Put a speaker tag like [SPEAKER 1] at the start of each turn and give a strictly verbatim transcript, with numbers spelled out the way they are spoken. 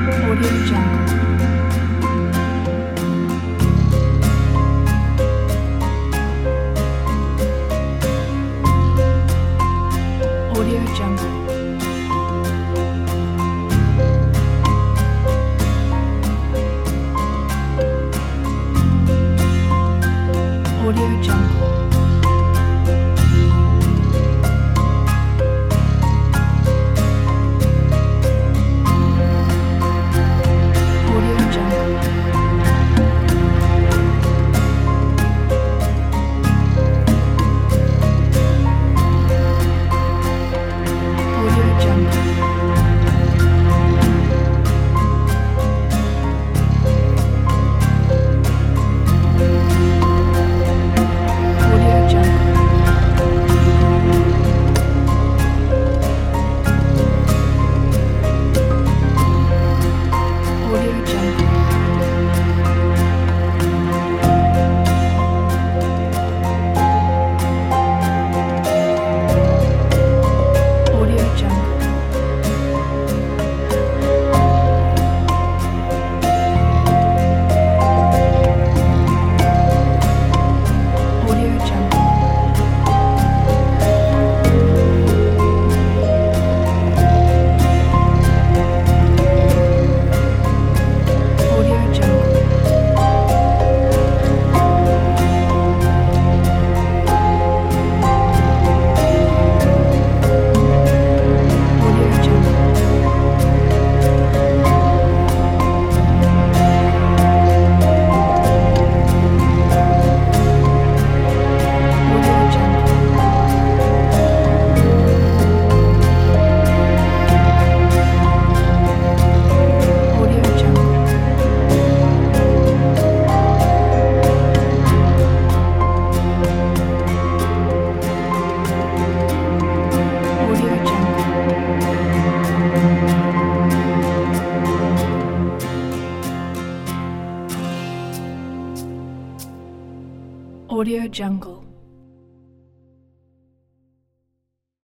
[SPEAKER 1] Audio Jungle. Audio Jungle. Audio Jungle. Audio Jungle. Audio Jungle. Audio Jungle. Audio Jungle. Audio Jungle. Audio Jungle. Audio Jungle. Audio Jungle. Audio Jungle. Audio Jungle. Audio Jungle. Audio Jungle.